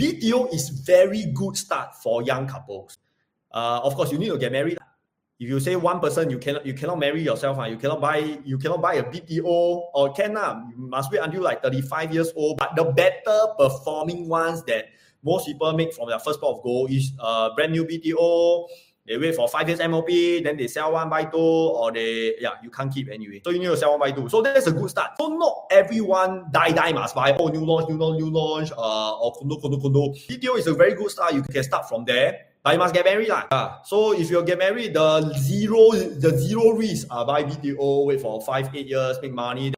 BTO is very good start for young couples. Of course, you need to get married. If you say one person, you cannot marry yourself. You cannot buy a BTO, or can you must wait until like 35 years old. But the better performing ones that most people make from their first pot of gold is brand new BTO. They wait for 5 years MOP, then they sell 1 buy 2, or you can't keep anyway. So you need to sell 1 buy 2. So that's a good start. So not everyone die must buy, new launch, or condo. BTO is a very good start. You can start from there. But you must get married. So if you get married, the zero risk, buy BTO, wait for 5-8 years, make money.